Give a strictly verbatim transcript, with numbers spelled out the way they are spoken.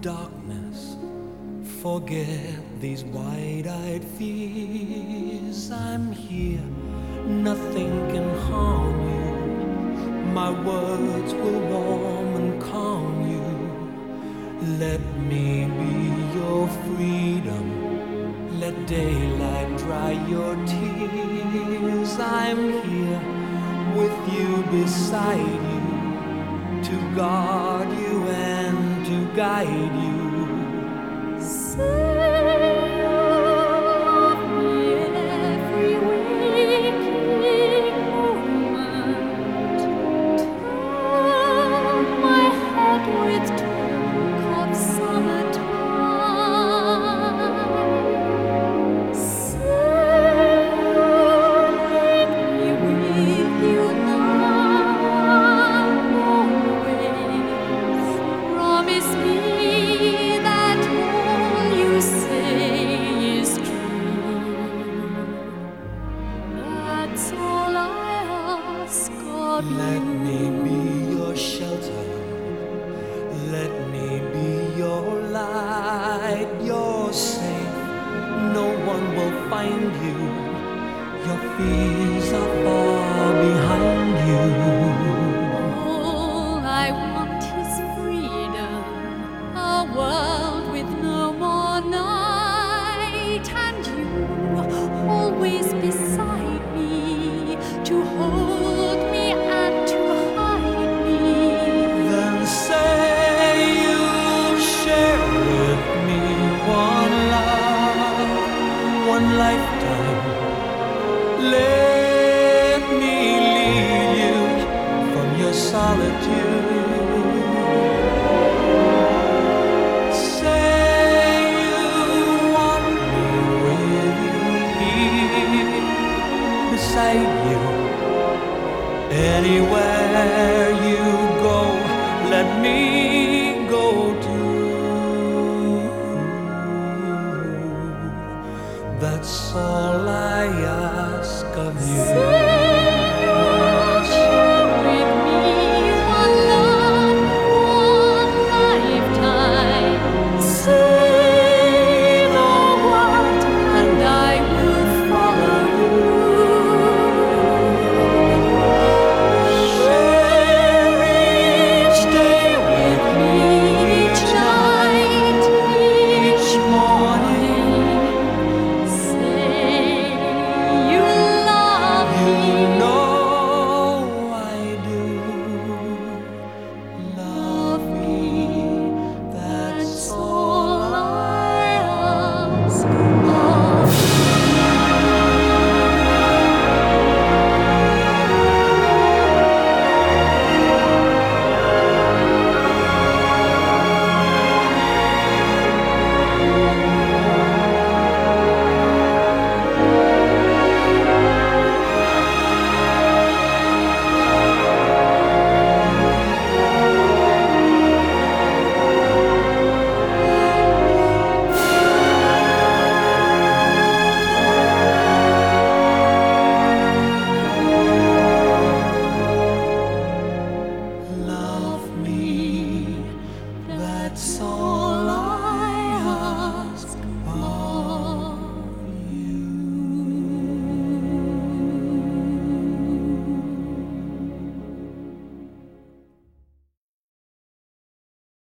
darkness, forget these wide-eyed fears. I'm here, nothing can harm you. My words will warm and calm you. Let me be your freedom. Let daylight dry your tears. I'm here with you, beside you, to guard you and to guide you. Say of me every waking moment. Turn my head with talk of summertime. Say you'll lead me with you now, always. Promise me that all you say is true. That's all I ask of Let you. me be your shelter. Let me be your light. You're safe. No one will find you. Your fears are far behind you. All I want is freedom, a world with no more night, and you always beside me, to hold me and to hide me. Then say you'll share with me one love, one lifetime. Let me lead you from your solitude. Say you want me with you, here beside you. Anywhere you go, let me go too. That's all I ask of you.